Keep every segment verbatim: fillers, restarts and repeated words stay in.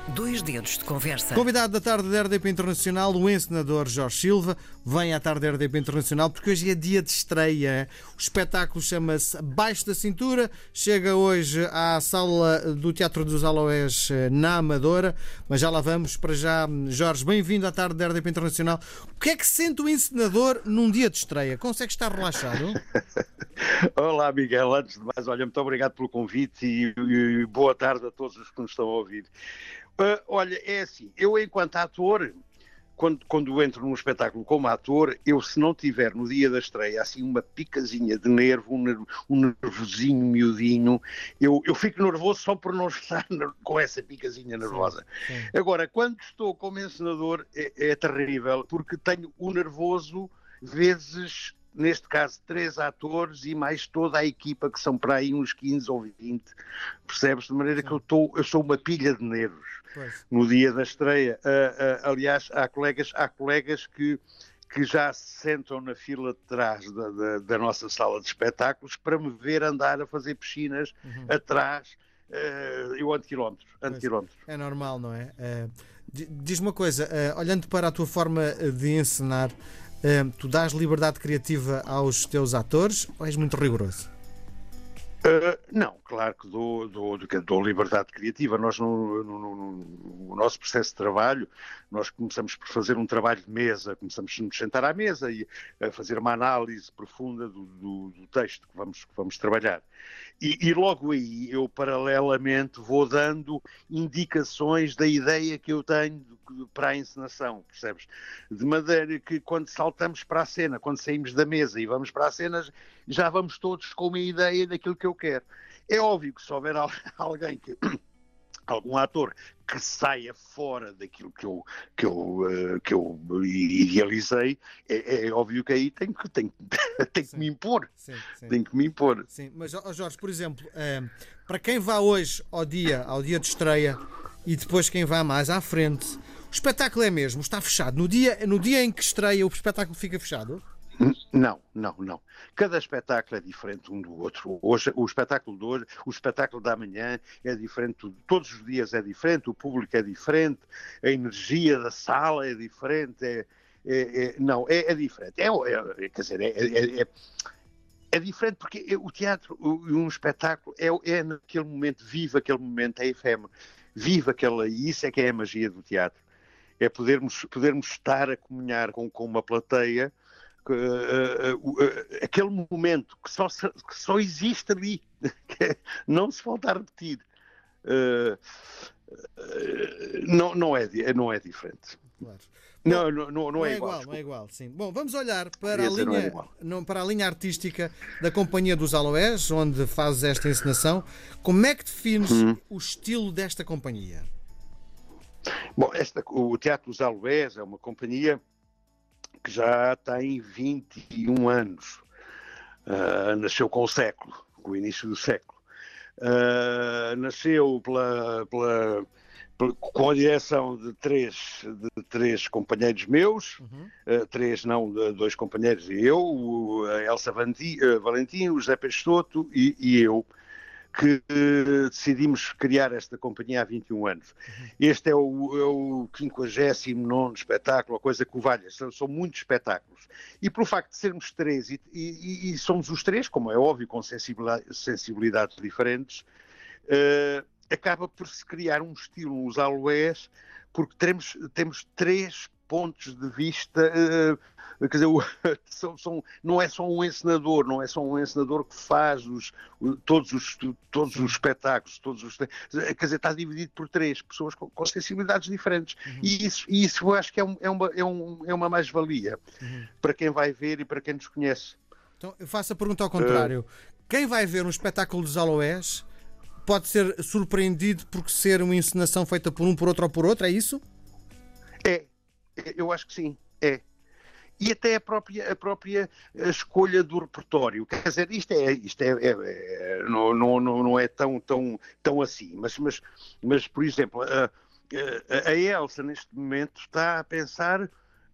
Dois dedos de conversa. Convidado da tarde da R D P Internacional, o encenador Jorge Silva. Vem à tarde da R D P Internacional porque hoje é dia de estreia. O espetáculo chama-se Baixo da Cintura. Chega hoje à sala do Teatro dos Aloés na Amadora. Mas já lá vamos. Para já, Jorge, bem-vindo à tarde da R D P Internacional. O que é que sente o encenador num dia de estreia? Consegue estar relaxado? Olá, Miguel. Antes de mais, olha, muito obrigado pelo convite e, e boa tarde a todos os que nos estão a ouvir. Uh, olha, é assim, eu enquanto ator, quando, quando entro num espetáculo como ator, eu se não tiver no dia da estreia assim uma picazinha de nervo, um, nervo, um nervosinho miudinho, eu, eu fico nervoso só por não estar com essa picazinha nervosa. Sim, sim. Agora, quando estou como encenador é, é terrível, porque tenho o nervoso vezes... Neste caso, três atores e mais toda a equipa, que são para aí uns quinze ou vinte, percebes? De maneira Sim. que eu, tô, eu sou uma pilha de nervos pois. No dia da estreia. Uh, uh, aliás, há colegas, há colegas que, que já se sentam na fila de trás da, da, da nossa sala de espetáculos para me ver andar a fazer piscinas uhum. atrás. Uh, eu ando quilómetros, ando quilómetros. É normal, não é? Uh, diz-me uma coisa, uh, olhando para a tua forma de encenar, Uh, tu dás liberdade criativa aos teus atores ou és muito rigoroso? Uh, não, claro que dou, dou, dou liberdade criativa. Nós, no, no, no, no nosso processo de trabalho, nós começamos por fazer um trabalho de mesa, começamos a nos sentar à mesa e a fazer uma análise profunda do, do, do texto que vamos, que vamos trabalhar. E, e logo aí eu, paralelamente, vou dando indicações da ideia que eu tenho para a encenação, percebes? De maneira que quando saltamos para a cena, quando saímos da mesa e vamos para a cena, já vamos todos com uma ideia daquilo que eu quero. É óbvio que se houver alguém que... algum ator que saia fora daquilo que eu, que eu, que eu idealizei, é, é óbvio que aí tem que, tem, tem que me impor. Sim, sim. Tem que me impor. Sim, mas Jorge, por exemplo, para quem vá hoje ao dia, ao dia de estreia e depois quem vá mais à frente, o espetáculo é mesmo, está fechado. No dia, no dia em que estreia, o espetáculo fica fechado? Não, não, não. Cada espetáculo é diferente um do outro. Hoje, o espetáculo de hoje, o espetáculo da manhã é diferente, todos os dias é diferente, o público é diferente, a energia da sala é diferente, é, é, é, não, é, é diferente. É, é, quer dizer, é, é, é, é diferente porque o teatro, um espetáculo, é, é naquele momento, vive aquele momento, é efêmero, vive aquela, e isso é que é a magia do teatro. É podermos, podermos estar a comunhar com, com uma plateia. Uh, uh, uh, uh, aquele momento que só, que só existe ali, que não se volta a repetir, uh, uh, não, não, é, não é diferente. Claro. Não, não, não, não, não é, é igual. igual não é igual, sim. Bom, vamos olhar para a, dizer, linha, não é para a linha artística da Companhia dos Aloés, onde fazes esta encenação. Como é que defines hum. o estilo desta companhia? Bom, esta, o Teatro dos Aloés é uma companhia que já tem vinte e um anos, uh, nasceu com o século, com o início do século. Uh, nasceu pela, pela, pela, com a direção de três, de três companheiros meus, uhum. uh, três não, de, dois companheiros e eu, a Elsa Valentim, uh, Valentim, o José Peixoto e, e eu, que uh, decidimos criar esta companhia há vinte e um anos. Uhum. Este é o, é o quinquagésimo nono espetáculo, a coisa que o valha. São, são muitos espetáculos. E pelo facto de sermos três, e, e, e somos os três, como é óbvio, com sensibilidades, sensibilidades diferentes, uh, acaba por se criar um estilo nos Aloés, porque temos, temos três pontos de vista, uh, quer dizer, são, são, não é só um encenador, não é só um encenador que faz os, todos, os, todos os espetáculos, todos os, quer dizer, está dividido por três pessoas com, com sensibilidades diferentes. Uhum. E isso, e isso eu acho que é, um, é uma, é um, é uma mais-valia uhum. para quem vai ver e para quem nos conhece. Então, eu faço a pergunta ao contrário. Uh, quem vai ver um espetáculo dos Aloés pode ser surpreendido por ser uma encenação feita por um, por outro ou por outro, é isso? É. Eu acho que sim, é. E até a própria, a própria escolha do repertório. Quer dizer, isto, é, isto é, é, é, não, não, não é tão, tão, tão assim. Mas, mas, mas por exemplo, a, a, a Elsa neste momento está a pensar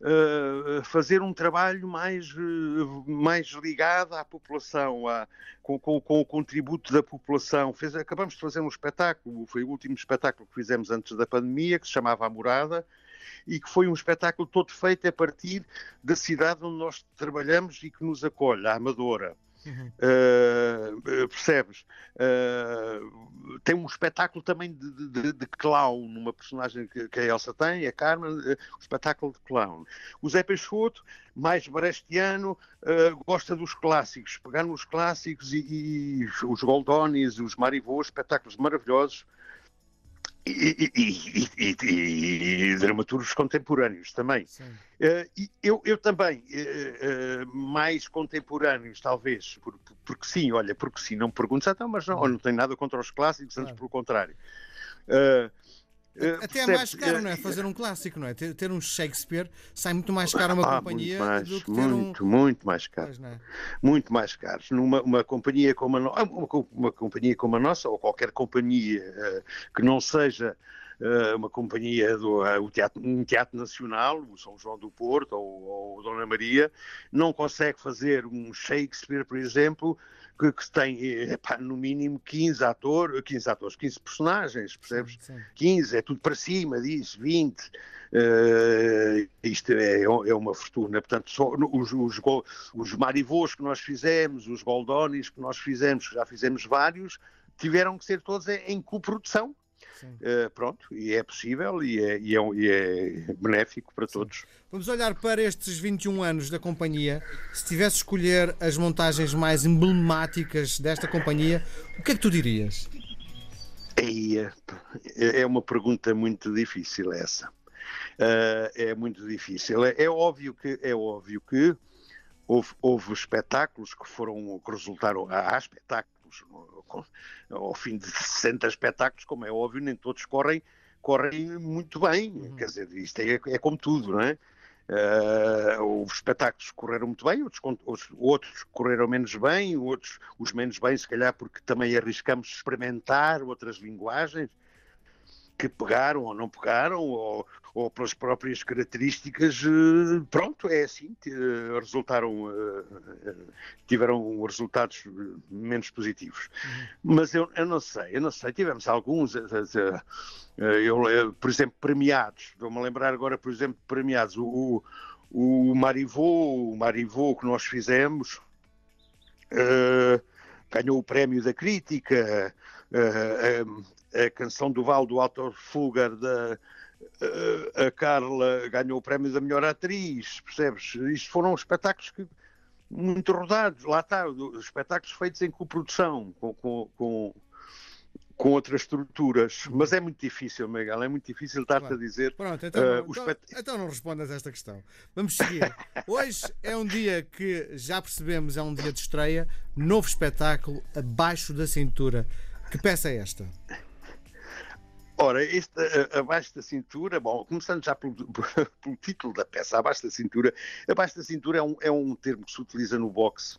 uh, fazer um trabalho mais, uh, mais ligado à população, à, com, com, com o contributo da população. Fez, acabamos de fazer um espetáculo, foi o último espetáculo que fizemos antes da pandemia, que se chamava A Morada, e que foi um espetáculo todo feito a partir da cidade onde nós trabalhamos e que nos acolhe, a Amadora. Uhum. Uh, percebes? Uh, tem um espetáculo também de, de, de clown, uma personagem que, que a Elsa tem, a Carmen, uh, um espetáculo de clown. O Zé Peixoto, mais brechtiano, uh, gosta dos clássicos, pegar nos clássicos e, e os Goldonis, os Marivaux, espetáculos maravilhosos. E, e, e, e, e dramaturgos contemporâneos também. Uh, e eu, eu também, uh, uh, mais contemporâneos, talvez, por, por, porque sim, olha, porque sim, não me perguntes, então, mas não, não tenho nada contra os clássicos, antes claro. Pelo contrário. Uh, Uh, Até é mais caro, uh, não é? Fazer um clássico, não é? Ter, ter um Shakespeare sai muito mais caro a uma ah, companhia muito mais, do que ter muito, um... muito mais caro. Pois, não é? Muito mais caro. Numa uma companhia como a nossa, uma, uma companhia como a nossa, ou qualquer companhia uh, que não seja uh, uma companhia do uh, teatro, um teatro nacional, o São João do Porto ou, ou Dona Maria, não consegue fazer um Shakespeare, por exemplo, que, que tem, epá, no mínimo quinze atores, quinze atores, quinze personagens, percebes? Sim, sim. quinze, é tudo para cima disso, vinte. Uh, isto é, é uma fortuna. Portanto, só, os, os, os Marivaux que nós fizemos, os Goldonis que nós fizemos, já fizemos vários, tiveram que ser todos em coprodução. Uh, pronto, e é possível e é, e é, e é benéfico para Sim. todos. Vamos olhar para estes vinte e um anos da companhia. Se tivesse de escolher as montagens mais emblemáticas desta companhia, o que é que tu dirias? É, é uma pergunta muito difícil essa. Uh, é muito difícil. É, é óbvio que, é óbvio que houve, houve espetáculos que foram, que resultaram, há espetáculos ao fim de sessenta espetáculos, como é óbvio, nem todos correm, correm muito bem. Uhum. Quer dizer, isto é, é como tudo, não é? Uh, os espetáculos correram muito bem, outros, outros correram menos bem, outros os menos bem, se calhar porque também arriscamos experimentar outras linguagens que pegaram ou não pegaram, ou, ou pelas próprias características, pronto, é assim, resultaram, tiveram resultados menos positivos. Uhum. Mas eu, eu não sei, eu não sei, tivemos alguns, eu, por exemplo, premiados, estou-me a lembrar agora, por exemplo, premiados, o, o Marivaux, o Marivaux que nós fizemos, uh, ganhou o prémio da crítica, uh, uh, a canção do Val do Alto Fúgar da a Carla ganhou o prémio da melhor atriz, percebes? Isto foram espetáculos que, muito rodados, lá está, espetáculos feitos em coprodução com, com, com, com outras estruturas, mas é muito difícil, Miguel, é muito difícil estar-te claro. a dizer. Pronto, então, uh, então, espet... então não respondas a esta questão. Vamos seguir. Hoje é um dia que já percebemos, é um dia de estreia, novo espetáculo, Abaixo da Cintura. Que peça é esta? Ora, este, abaixo da cintura, bom, começando já pelo, pelo título da peça, abaixo da cintura, abaixo da cintura é um, é um termo que se utiliza no boxe,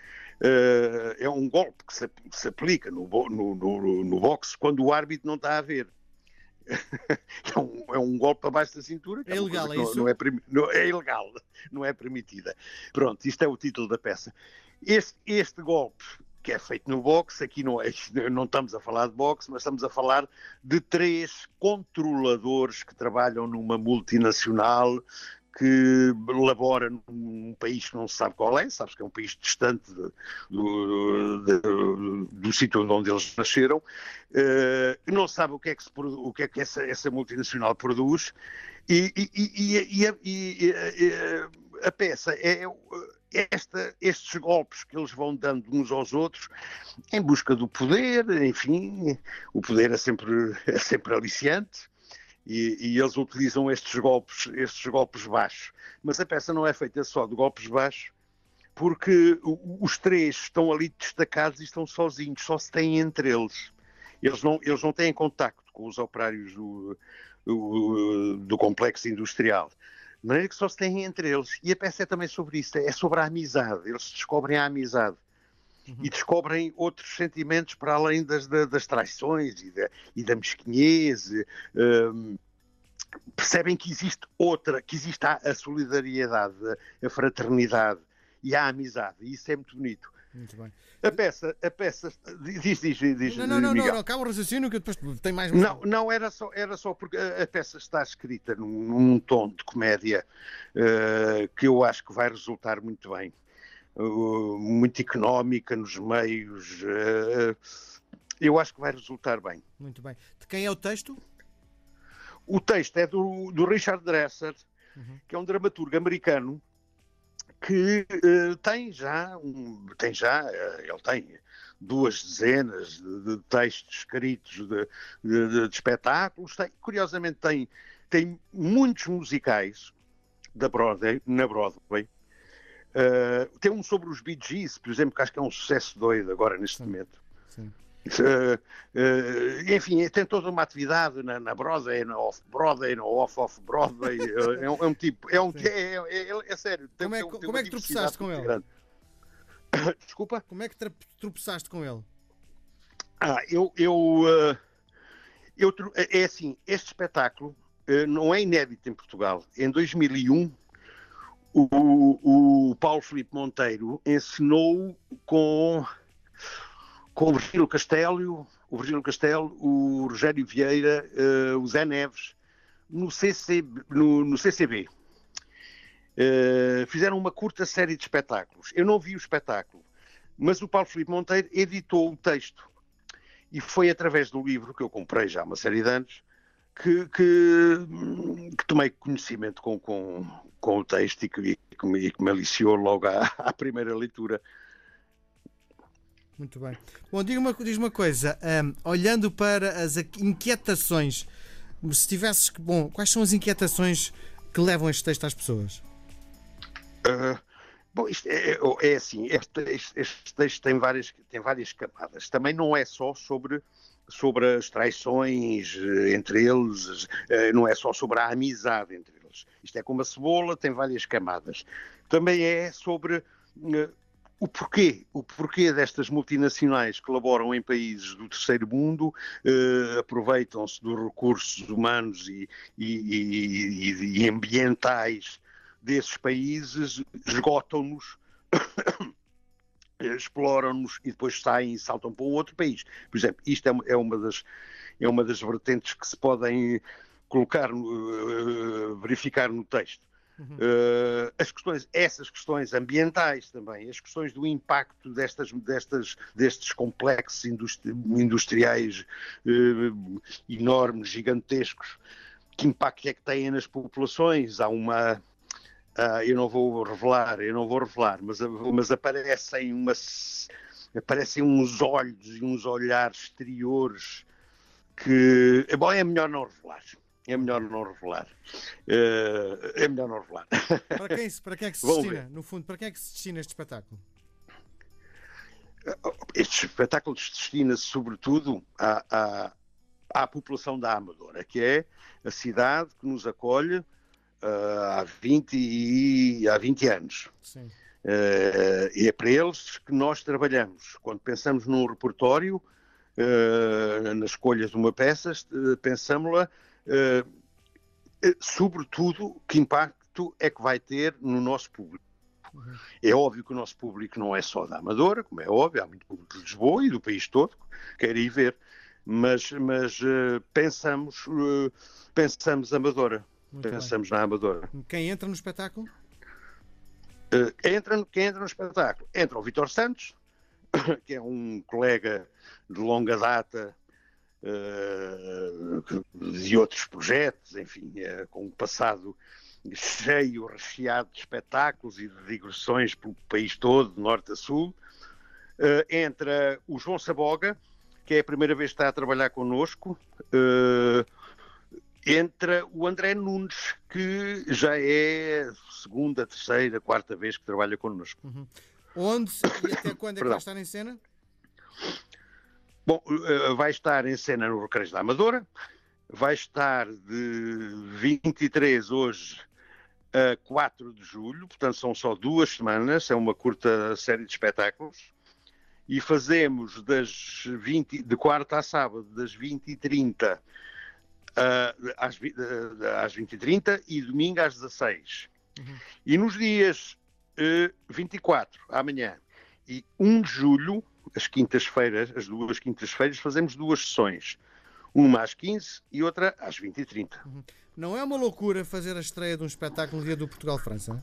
uh, é um golpe que se, que se aplica no, no, no, no boxe quando o árbitro não está a ver. é, um, é um golpe abaixo da cintura. Que é ilegal, é não, isso? Não é, não, é ilegal, não é permitida. Pronto, isto é o título da peça. Este, este golpe que é feito no boxe, aqui não, é, não estamos a falar de boxe, mas estamos a falar de três controladores que trabalham numa multinacional que labora num país que não se sabe qual é, sabes que é um país distante de, do, do, do sítio onde eles nasceram, uh, não sabe o que é que, se, o que, é que essa, essa multinacional produz, e, e, e, e, e, e a peça é... Esta, estes golpes que eles vão dando uns aos outros em busca do poder, enfim, o poder é sempre, é sempre aliciante e, e eles utilizam estes golpes, estes golpes baixos. Mas a peça não é feita só de golpes baixos, porque os três estão ali destacados e estão sozinhos, só se têm entre eles. Eles não, eles não têm contacto com os operários do, do, do complexo industrial. De maneira que só se têm entre eles. E a peça é também sobre isso, é sobre a amizade. Eles descobrem a amizade. Uhum. E descobrem outros sentimentos para além das, das traições e da, e da mesquinhez. Um, percebem que existe outra, que existe a, a solidariedade, a, a fraternidade e a amizade. E isso é muito bonito. Muito bem. A peça, a peça, diz, diz, diz, Não, não, não, Miguel. não, não, acaba o raciocínio que depois tem mais... Não, não, era só, era só porque a, a peça está escrita num, num tom de comédia uh, que eu acho que vai resultar muito bem. Uh, muito económica nos meios. Uh, eu acho que vai resultar bem. Muito bem. De quem é o texto? O texto é do, do Richard Dresser, uhum. que é um dramaturgo americano que uh, tem já, um, tem já uh, ele tem duas dezenas de, de textos escritos de, de, de, de espetáculos. Tem, curiosamente tem, tem muitos musicais da Broadway, na Broadway. Uh, tem um sobre os Bee Gees, por exemplo, que acho que é um sucesso doido agora neste Sim. momento. Sim. Uh, uh, enfim, tem toda uma atividade na, na Broadway, na Off-Broadway, na Off-Off-Broadway. é, um, é um tipo, é um é, é, é, é sério. Tem, como é, tem, como tem é que tropeçaste com ele? Grande. Desculpa? Como é que tropeçaste com ele? Ah, eu, eu, uh, eu é assim, este espetáculo uh, não é inédito em Portugal. Em dois mil e um, o, o Paulo Filipe Monteiro encenou com com o Virgílio Castelo, o Virgílio Castelo, o Rogério Vieira, uh, o Zé Neves, no, C C, no, no C C B. Uh, fizeram uma curta série de espetáculos. Eu não vi o espetáculo, mas o Paulo Filipe Monteiro editou o texto. E foi através do livro, que eu comprei já há uma série de anos, que, que, que tomei conhecimento com, com, com o texto e que, e que, me, e que me aliciou logo à, à primeira leitura. Muito bem. Bom, diz uma, diz uma coisa, um, olhando para as inquietações, se tivesses que... Bom, quais são as inquietações que levam este texto às pessoas? Uh, bom, isto é, é assim, este, este, este texto tem várias, tem várias camadas. Também não é só sobre, sobre as traições entre eles, não é só sobre a amizade entre eles. Isto é como a cebola, tem várias camadas. Também é sobre... Uh, O porquê, o porquê destas multinacionais que laboram em países do terceiro mundo, eh, aproveitam-se dos recursos humanos e, e, e, e ambientais desses países, esgotam-nos, exploram-nos e depois saem e saltam para um outro país. Por exemplo, isto é uma das, é uma das vertentes que se podem colocar, uh, verificar no texto. Uhum. Uh, as questões, essas questões ambientais também, as questões do impacto destas, destas, destes complexos industri industriais uh, enormes, gigantescos, que impacto é que têm nas populações? Há uma, uh, eu não vou revelar, eu não vou revelar, mas, mas aparecem, umas, aparecem uns olhos e uns olhares exteriores que, bom, é melhor não revelar. É melhor não revelar. Uh, é melhor não revelar. Para quem, para quem é que se destina, no fundo, para quem é que se destina este espetáculo? Este espetáculo destina-se sobretudo à, à, à população da Amadora, que é a cidade que nos acolhe uh, há, vinte e, há vinte anos. Sim. Uh, e é para eles que nós trabalhamos. Quando pensamos num repertório, uh, na escolha de uma peça, uh, pensamos-la Uh, sobretudo, que impacto é que vai ter no nosso público. Uhum. É óbvio que o nosso público não é só da Amadora, como é óbvio, há muito público de Lisboa e do país todo que quer ir ver, mas, mas uh, pensamos, uh, pensamos Amadora, muito pensamos bem. Na Amadora. Quem entra no espetáculo? Uh, entra, quem entra no espetáculo? Entra o Vítor Santos, que é um colega de longa data, Uh, de outros projetos, enfim, uh, com um passado cheio, recheado de espetáculos e de digressões pelo país todo, de norte a sul. Uh, entra o João Saboga, que é a primeira vez que está a trabalhar connosco. Uh, entra o André Nunes, que já é a segunda, terceira, quarta vez que trabalha connosco. Uhum. Onde e até quando é que vai estar em cena? Bom, vai estar em cena no Recreios da Amadora, vai estar de vinte e três hoje a quatro de julho, portanto são só duas semanas, é uma curta série de espetáculos, e fazemos das vinte, de quarta a sábado, das vinte e trinta uh, às, uh, às vinte e trinta e domingo às dezasseis. Uhum. E nos dias uh, vinte e quatro, amanhã, e um de julho, as quintas-feiras, as duas quintas-feiras, fazemos duas sessões. Uma às quinze e outra às vinte e trinta. Uhum. Não é uma loucura fazer a estreia de um espetáculo no dia do Portugal-França?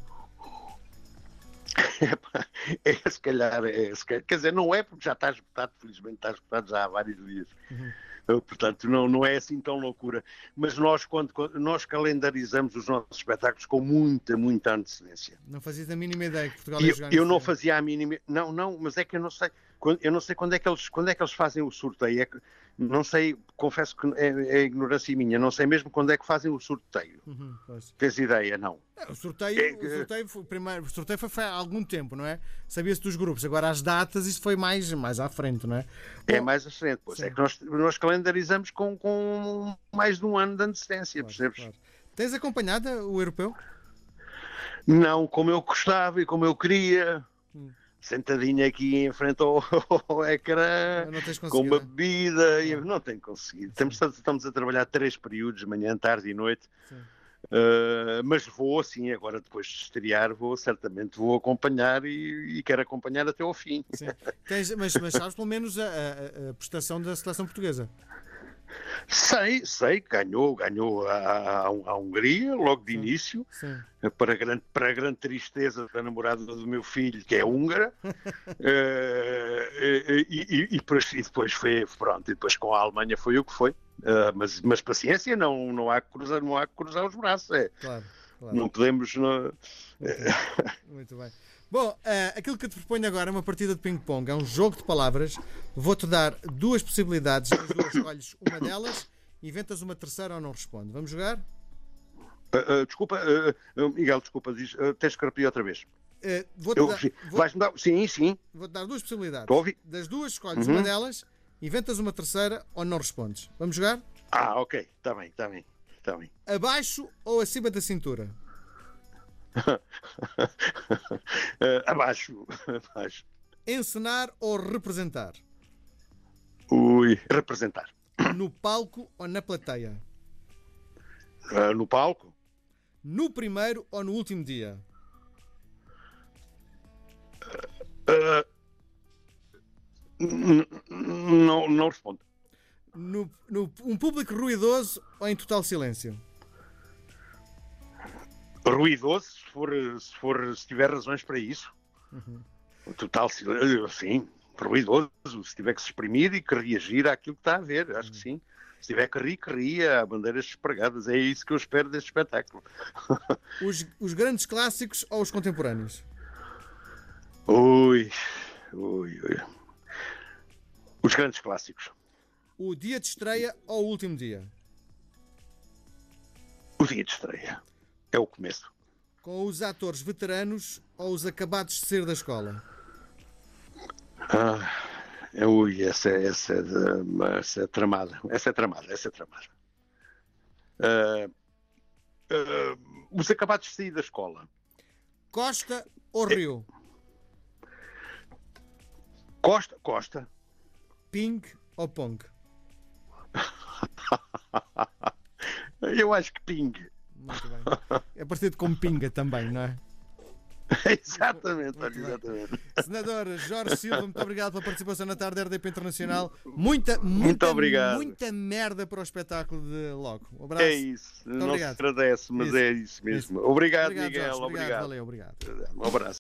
É, é, se calhar, é, se calhar, quer dizer, não é porque já está esgotado, felizmente está esgotado já há vários dias. Uhum. Portanto, não, não é assim tão loucura. Mas nós, quando, quando nós calendarizamos os nossos espetáculos com muita, muita antecedência. Não fazias a mínima ideia que Portugal ia ia jogar. Eu não fazia a mínima. Não, não, mas é que eu não sei. Eu não sei quando é que eles, quando é que eles fazem o sorteio. É que, não sei, confesso que é, é ignorância minha. Não sei mesmo quando é que fazem o sorteio. Uhum, Tens ideia? Não. É, o sorteio, é, o sorteio, foi, primeiro, o sorteio foi, foi há algum tempo, não é? Sabia-se dos grupos. Agora as datas, isso foi mais, mais à frente, não é? Bom, é mais à frente. Pois é que nós, nós calendarizamos com, com mais de um ano de antecedência, claro, percebes? Claro. Tens acompanhado o europeu? Não, como eu gostava e como eu queria. Hum. Sentadinho aqui em frente ao, ao ecrã, com uma bebida, e não tenho conseguido. Estamos, estamos a trabalhar três períodos, manhã, tarde e noite, uh, mas vou, sim, agora depois de estrear, vou, certamente vou acompanhar e, e quero acompanhar até ao fim. Tens, mas, mas sabes pelo menos a, a, a prestação da seleção portuguesa? Sei, sei, ganhou, ganhou a, a, a Hungria logo de sim, início, sim. Para, grande, para a grande tristeza da namorada do meu filho, que é húngara, uh, e, e, e, depois, e depois foi, pronto, e depois com a Alemanha foi o que foi, uh, mas, mas paciência, não, não, há que cruzar, não há que cruzar os braços, é. Claro, claro. Não podemos... Não... Muito, bem. Muito bem. Bom, uh, aquilo que te proponho agora é uma partida de ping-pong, é um jogo de palavras. Vou-te dar duas possibilidades, as duas escolhes uma delas, inventas uma terceira ou não responde. Vamos jogar? Uh, uh, desculpa, uh, uh, Miguel, desculpa, diz, uh, tens que repetir outra vez. Uh, vou-te dar, vou, Vais-me dar, sim, sim. Vou-te dar duas possibilidades. Das duas escolhes uhum. uma delas, inventas uma terceira ou não respondes. Vamos jogar? Ah, ok, está bem, está bem, está bem. Abaixo ou acima da cintura? uh, abaixo, abaixo. Encenar ou representar? Ui, representar. No palco ou na plateia? Uh, no palco. No primeiro ou no último dia? Uh, uh, não, não respondo. No, no, um público ruidoso ou em total silêncio? Ruidoso, se for, se for, se tiver razões para isso. Uhum. Total silêncio, sim, ruidoso, se tiver que se exprimir e que reagir àquilo que está a ver, acho uhum. que sim. Se tiver que rir, que ria, há bandeiras despregadas, é isso que eu espero deste espetáculo. Os, os grandes clássicos ou os contemporâneos? Ui, ui, ui. Os grandes clássicos. O dia de estreia ou o último dia? O dia de estreia. É o começo. Com os atores veteranos ou os acabados de sair da escola? Ah, ui, essa, essa, é de, essa é tramada. Essa é tramada, essa é tramada. Uh, uh, os acabados de sair da escola. Costa ou Rio? Costa, Costa. Ping ou Pong? Eu acho que Ping. Muito bem. É parecido com pinga também, não é? Exatamente, olha, exatamente. Senador Jorge Silva, muito obrigado pela participação na tarde da R D P Internacional. Muita, muita, muito obrigado. Muita merda para o espetáculo de logo. Um abraço. É isso. Muito não obrigado. Se agradece, mas isso. É isso mesmo. Isso. Obrigado, obrigado, Miguel. Jorge. Obrigado, obrigado. Valeu, obrigado. Um abraço.